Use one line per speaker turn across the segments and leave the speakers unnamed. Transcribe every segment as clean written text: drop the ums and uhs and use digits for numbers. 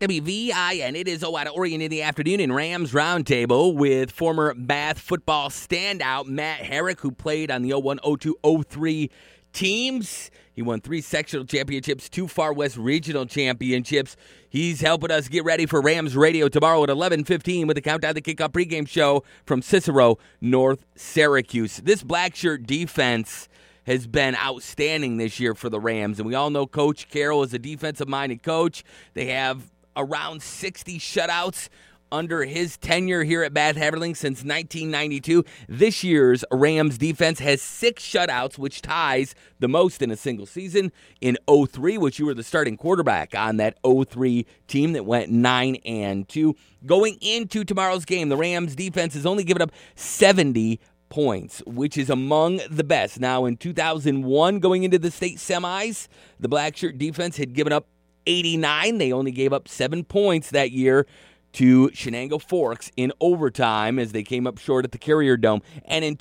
WVIN, it is out of Oregon in the afternoon in Rams Roundtable with former Bath football standout Matt Herrick, who played on the 01, 02, 03 teams. He won 3 sectional championships, 2 Far West regional championships. He's helping us get ready for Rams Radio tomorrow at 11:15 with the Countdown to Kickoff pregame show from Cicero, North Syracuse. This black shirt defense has been outstanding this year for the Rams, and we all know Coach Carroll is a defensive-minded coach. They have around 60 shutouts under his tenure here at Bath Haverling since 1992. This year's Rams defense has 6 shutouts, which ties the most in a single season. In 03, which you were the starting quarterback on that 03 team that went 9-2. Going into tomorrow's game, the Rams defense has only given up 70 points, which is among the best. Now, in 2001, going into the state semis, the black shirt defense had given up 89. They only gave up 7 points that year to Shenango Forks in overtime as they came up short at the Carrier Dome. And in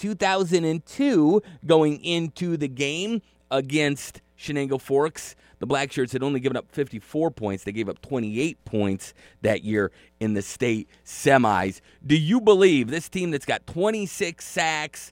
2002, going into the game against Shenango Forks, the Black Shirts had only given up 54 points. They gave up 28 points that year in the state semis. Do you believe this team that's got 26 sacks,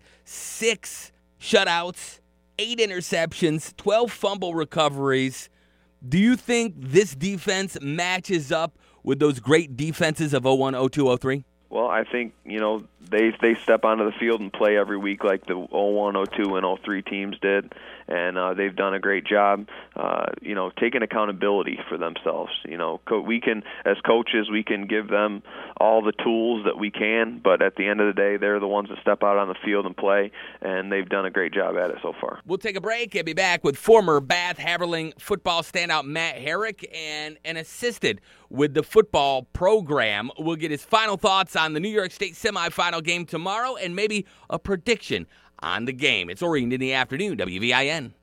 6 shutouts, 8 interceptions, 12 fumble recoveries, do you think this defense matches up with those great defenses of 01, 02, 03?
Well, I think, they step onto the field and play every week like the 01, 02, and 03 teams did, and they've done a great job, taking accountability for themselves. We can, as coaches, we can give them all the tools that we can, but at the end of the day, they're the ones that step out on the field and play, and they've done a great job at it so far.
We'll take a break and be back with former Bath Haverling football standout Matt Herrick and an assistant with the football program. We'll get his final thoughts on the New York State semifinal game tomorrow and maybe a prediction on the game. It's Oregon in the afternoon, WVIN.